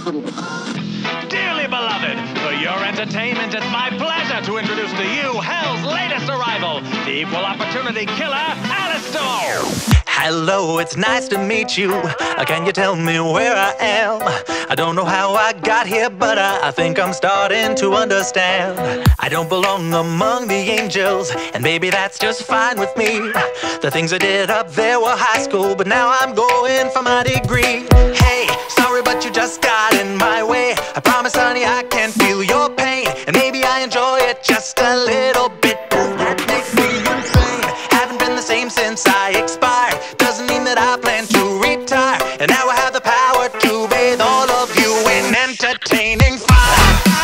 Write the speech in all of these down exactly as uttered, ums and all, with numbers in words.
Dearly beloved, for your entertainment, it's my pleasure to introduce to you Hell's latest arrival, the equal opportunity killer, Alastor. Hello, it's nice to meet you. Uh, Can you tell me where I am? I don't know how I got here, but I, I think I'm starting to understand. I don't belong among the angels, and maybe that's just fine with me. The things I did up there were high school, but now I'm going for my degree. Hey, sorry, but you just got in my way. I promise, honey, I can feel your pain, and maybe I enjoy it just a little bit. Does that make me insane? Haven't been the same since I expired. Doesn't mean that I plan to retire, and now I have the power to bathe all of you in entertaining fire.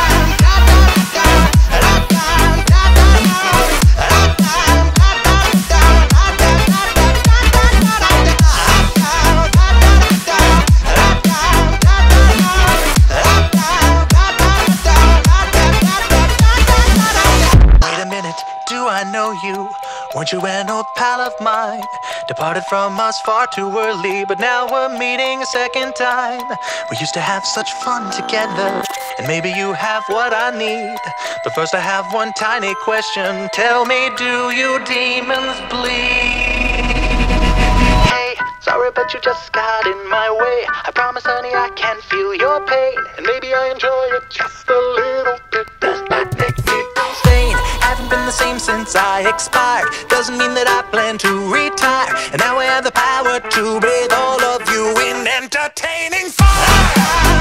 Wait a minute, do I know you? Weren't you an old pal of mine? Departed from us far too early, but now we're meeting a second time. We used to have such fun together, and maybe you have what I need. But first I have one tiny question. Tell me, do you demons bleed? Hey, sorry, but you just got in my way. I promise, honey, I can feel your pain, and maybe I enjoy it just a little bit. Does that make me insane? Haven't been the same since I expired. Doesn't mean that I plan to retire, and now I have the power to bathe all of you in entertaining fire.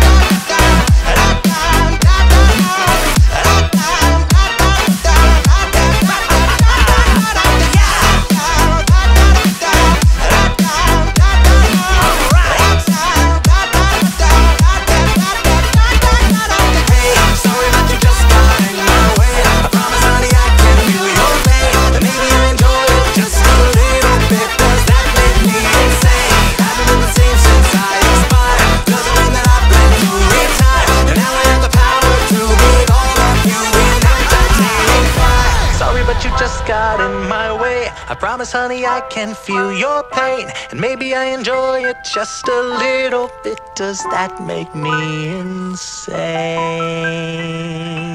You just got in my way. I promise, honey, I can feel your pain, and maybe I enjoy it just a little bit. Does that make me insane?